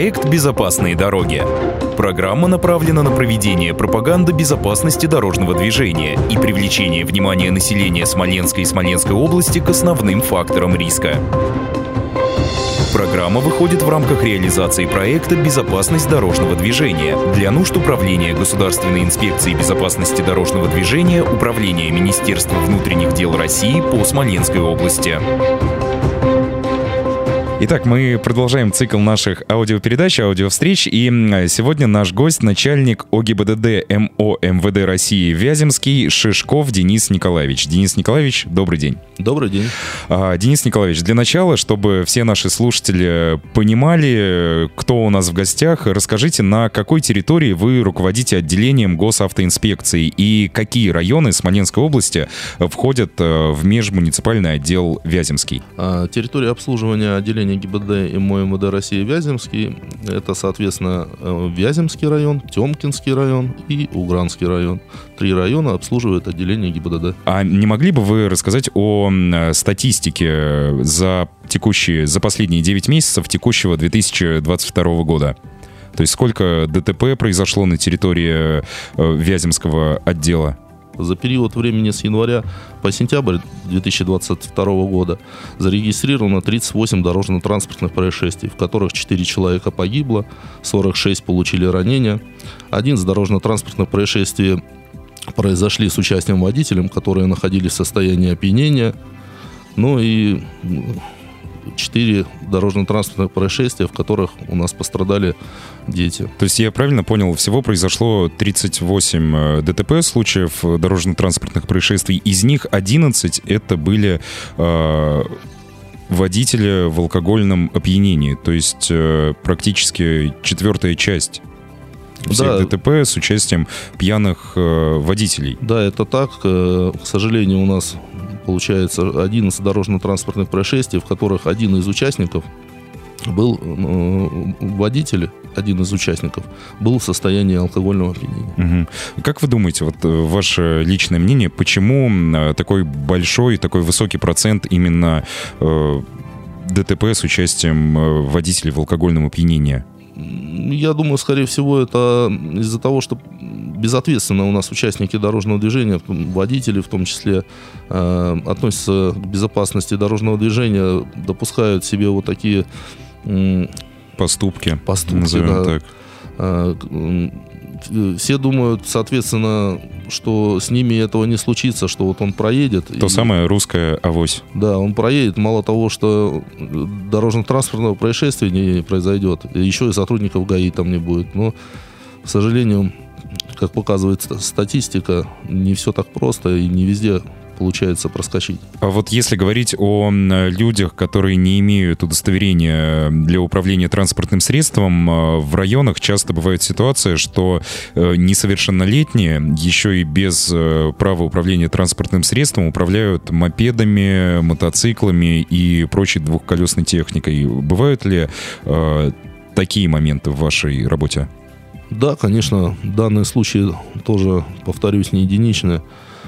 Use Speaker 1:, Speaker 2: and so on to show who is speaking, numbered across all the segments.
Speaker 1: Проект «Безопасные дороги». Программа направлена на проведение пропаганды безопасности дорожного движения и привлечение внимания населения Смоленска и Смоленской области к основным факторам риска. Программа выходит в рамках реализации проекта «Безопасность дорожного движения» для нужд Управления Государственной инспекции безопасности дорожного движения Управления Министерства внутренних дел России по Смоленской области.
Speaker 2: Итак, мы продолжаем цикл наших аудиопередач, аудиовстреч, и сегодня наш гость — начальник ОГИБДД МО МВД России Вяземский Шишков Денис Николаевич. Денис Николаевич, добрый день.
Speaker 3: Добрый день.
Speaker 2: Денис Николаевич, для начала, чтобы все наши слушатели понимали, кто у нас в гостях, расскажите, на какой территории вы руководите отделением госавтоинспекции и какие районы Смоленской области входят в межмуниципальный отдел Вяземский?
Speaker 3: Территория обслуживания отделения ГИБДД и МО МВД России Вяземский — это, соответственно, Вяземский район, Темкинский район и Угранский район. 3 района обслуживает отделение ГИБДД.
Speaker 2: А не могли бы вы рассказать о статистике за последние 9 месяцев текущего 2022 года? То есть сколько ДТП произошло на территории Вяземского отдела?
Speaker 3: За период времени с января по сентябрь 2022 года зарегистрировано 38 дорожно-транспортных происшествий, в которых 4 человека погибло, 46 получили ранения. 11 дорожно-транспортных происшествий произошли с участием водителей, которые находились в состоянии опьянения. Ну и 4 дорожно-транспортных происшествия, в которых у нас пострадали дети.
Speaker 2: То есть я правильно понял, всего произошло 38 ДТП случаев дорожно-транспортных происшествий, из них 11 это были водители в алкогольном опьянении, то есть практически 1/4 часть всех ДТП с участием пьяных водителей.
Speaker 3: Да, это так. К сожалению, у нас получается 11 дорожно-транспортных происшествий, в которых один из участников был водитель, один из участников был в состоянии алкогольного опьянения.
Speaker 2: Угу. Как вы думаете, вот ваше личное мнение, почему такой большой, такой высокий процент именно ДТП с участием водителей в алкогольном опьянении?
Speaker 3: Я думаю, скорее всего, это из-за того, что безответственно у нас участники дорожного движения, водители в том числе, относятся к безопасности дорожного движения, допускают себе вот такие
Speaker 2: поступки,
Speaker 3: назовем так. Все думают, соответственно, что с ними этого не случится, что вот он проедет.
Speaker 2: То самое русское авось.
Speaker 3: Да, он проедет. Мало того, что дорожно-транспортного происшествия не произойдет, еще и сотрудников ГАИ там не будет. Но, к сожалению, как показывает статистика, не все так просто и не везде получается проскочить.
Speaker 2: А вот если говорить о людях, которые не имеют удостоверения для управления транспортным средством, в районах часто бывает ситуация, что несовершеннолетние еще и без права управления транспортным средством управляют мопедами, мотоциклами и прочей двухколесной техникой. Бывают ли такие моменты в вашей работе?
Speaker 3: Да, конечно, данные случаи тоже, повторюсь, не единичные.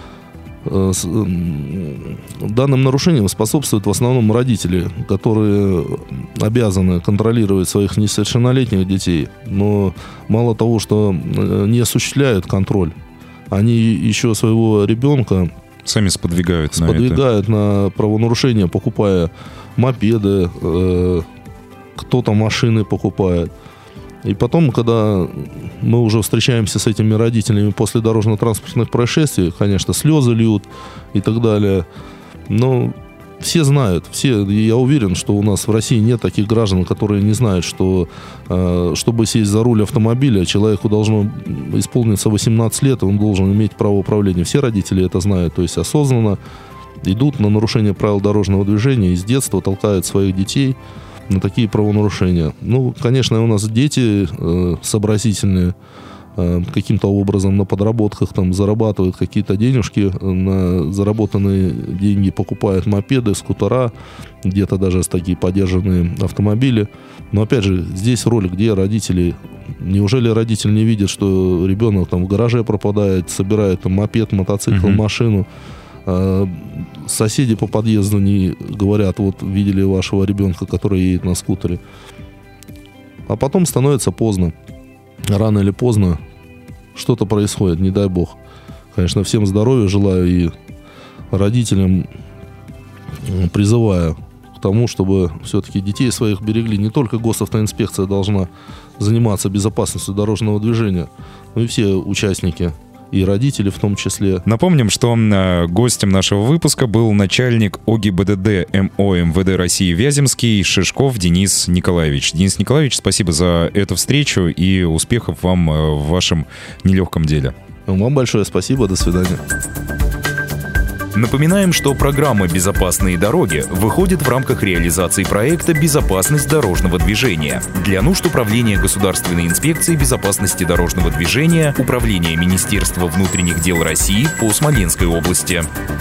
Speaker 3: Данным нарушениям способствуют в основном родители, которые обязаны контролировать своих несовершеннолетних детей, но мало того, что не осуществляют контроль, они еще своего ребенка
Speaker 2: сами сподвигают
Speaker 3: на правонарушение, покупая мопеды, кто-то машины покупает. И потом, когда мы уже встречаемся с этими родителями после дорожно-транспортных происшествий, конечно, слезы льют и так далее. Но все знают, я уверен, что у нас в России нет таких граждан, которые не знают, что чтобы сесть за руль автомобиля, человеку должно исполниться 18 лет, и он должен иметь право управления. Все родители это знают, то есть осознанно идут на нарушение правил дорожного движения и с детства толкают своих детей на такие правонарушения. Ну, конечно, у нас дети сообразительные, каким-то образом на подработках там зарабатывают какие-то денежки, на заработанные деньги покупают мопеды, скутера, где-то даже такие подержанные автомобили. Но опять же, здесь роль, где родители. Неужели родитель не видит, что ребенок там в гараже пропадает, собирает там мопед, мотоцикл, машину? Соседи по подъезду не говорят, вот видели вашего ребенка, который едет на скутере. А потом становится поздно. Рано или поздно что-то происходит, не дай бог. Конечно, всем здоровья желаю и родителям призываю к тому, чтобы все-таки детей своих берегли. Не только госавтоинспекция должна заниматься безопасностью дорожного движения, но и все участники, и родители в том числе.
Speaker 2: Напомним, что гостем нашего выпуска был начальник ОГИБДД МО МВД России Вяземский Шишков Денис Николаевич. Денис Николаевич, спасибо за эту встречу и успехов вам в вашем нелегком деле.
Speaker 3: Вам большое спасибо, до свидания.
Speaker 1: Напоминаем, что программа «Безопасные дороги» выходит в рамках реализации проекта «Безопасность дорожного движения» для нужд Управления Государственной инспекции безопасности дорожного движения, Управления Министерства внутренних дел России по Смоленской области.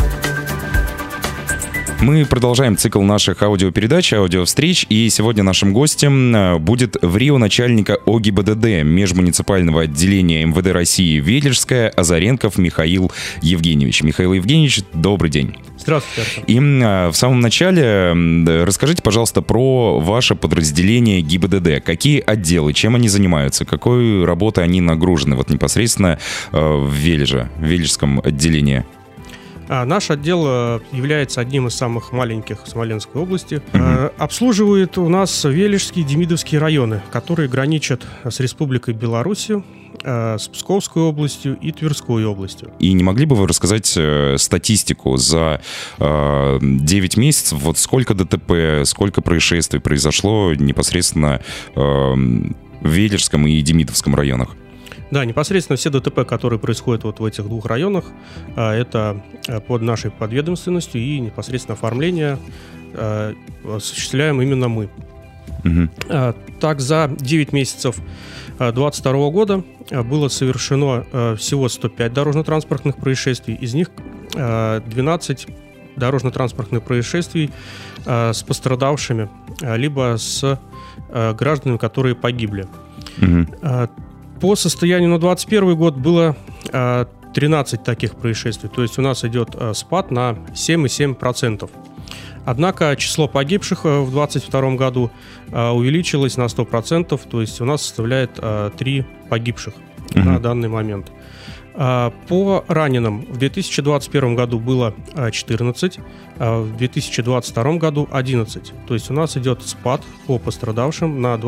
Speaker 2: Мы продолжаем цикл наших аудиопередач, аудиовстреч, и сегодня нашим гостем будет в Рио начальника ОГИБДД межмуниципального отделения МВД России Велижская Азаренков Михаил Евгеньевич. Михаил Евгеньевич, добрый день.
Speaker 4: Здравствуйте.
Speaker 2: И в самом начале расскажите, пожалуйста, про ваше подразделение ГИБДД. Какие отделы, чем они занимаются, какой работой они нагружены вот непосредственно в Велижском отделении?
Speaker 4: Наш отдел является одним из самых маленьких в Смоленской области. Обслуживает у нас Велижские и Демидовские районы, которые граничат с Республикой Беларусь, с Псковской областью и Тверской областью.
Speaker 2: И не могли бы вы рассказать статистику за 9 месяцев? Вот сколько ДТП, сколько происшествий произошло непосредственно в Велижском и Демидовском районах?
Speaker 4: Да, непосредственно все ДТП, которые происходят вот в этих двух районах, это под нашей подведомственностью, и непосредственно оформление осуществляем именно мы. Так, за 9 месяцев 2022 года было совершено всего 105 дорожно-транспортных происшествий, из них 12 дорожно-транспортных происшествий с пострадавшими, либо с гражданами, которые погибли. По состоянию на 2021 год было 13 таких происшествий, то есть у нас идет спад на 7,7%. Однако число погибших в 2022 году увеличилось на 100%, то есть у нас составляет 3 погибших на данный момент. По раненым в 2021 году было 14, а в 2022 году 11. То есть у нас идет спад по пострадавшим на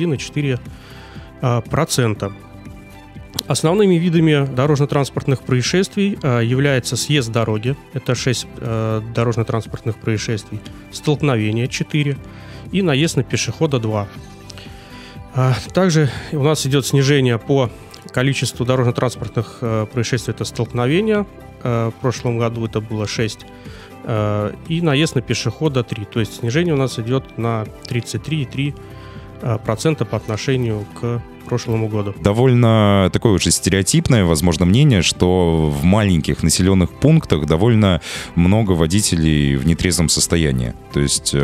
Speaker 4: 21,4%. Основными видами дорожно-транспортных происшествий является съезд дороги, это 6 дорожно-транспортных происшествий, столкновение 4 и наезд на пешехода 2. Также у нас идет снижение по количеству дорожно-транспортных происшествий, это столкновения, в прошлом году это было 6, и наезд на пешехода 3, то есть снижение у нас идет на 33,3% по отношению к прошлому году.
Speaker 2: Довольно такое уже стереотипное, возможно, мнение, что в маленьких населенных пунктах довольно много водителей в нетрезвом состоянии. То есть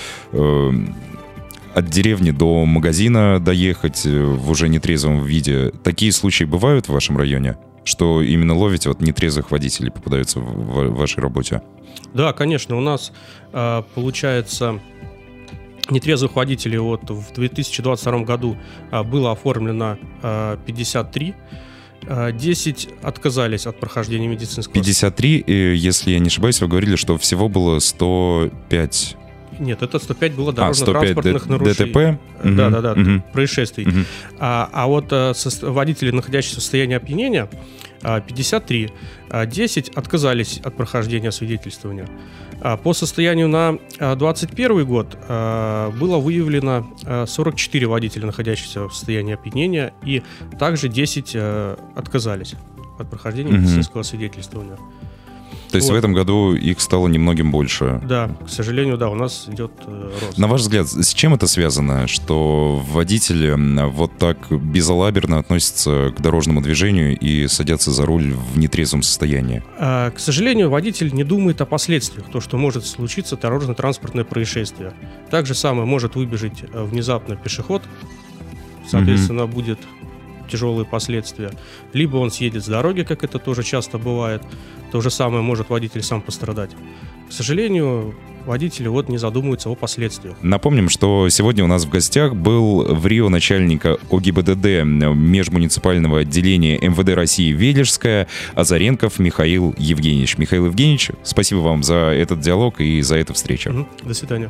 Speaker 2: от деревни до магазина доехать в уже нетрезвом виде. Такие случаи бывают в вашем районе? Что именно ловите вот нетрезвых водителей попадаются в вашей работе? Да,
Speaker 4: конечно. У нас получается... Нетрезвых водителей вот в 2022 году было оформлено 53, 10 отказались от прохождения медицинского...
Speaker 2: 53, если я не ошибаюсь, вы говорили, что всего было 105...
Speaker 4: Нет, это 105 было дорожно-транспортных нарушений.
Speaker 2: ДТП?
Speaker 4: Да, происшествий. А вот водители, находящиеся в состоянии опьянения, 53, 10 отказались от прохождения свидетельствования. По состоянию на 2021 год было выявлено 44 водителя, находящихся в состоянии опьянения, и также 10 отказались от прохождения медицинского свидетельствования.
Speaker 2: То есть в этом году их стало немногим больше?
Speaker 4: Да, к сожалению, да, у нас идет рост.
Speaker 2: На ваш взгляд, с чем это связано, что водители вот так безалаберно относятся к дорожному движению и садятся за руль в нетрезвом состоянии?
Speaker 4: К сожалению, водитель не думает о последствиях, то, что может случиться дорожно-транспортное происшествие. Так же самое может выбежать внезапно пешеход, соответственно, будет тяжелые последствия, либо он съедет с дороги, как это тоже часто бывает. То же самое может водитель сам пострадать. К сожалению, водители не задумываются о последствиях.
Speaker 2: Напомним, что сегодня у нас в гостях был в Рио начальник ОГИБДД межмуниципального отделения МВД России Велижская Азаренков Михаил Евгеньевич. Михаил Евгеньевич, спасибо вам за этот диалог и за эту встречу.
Speaker 4: До свидания.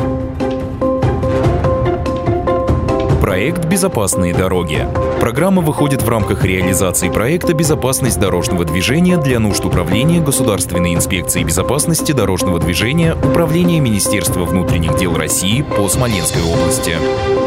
Speaker 1: Проект «Безопасные дороги». Программа выходит в рамках реализации проекта «Безопасность дорожного движения» для нужд Управления Государственной инспекции безопасности дорожного движения Управления Министерства внутренних дел России по Смоленской области.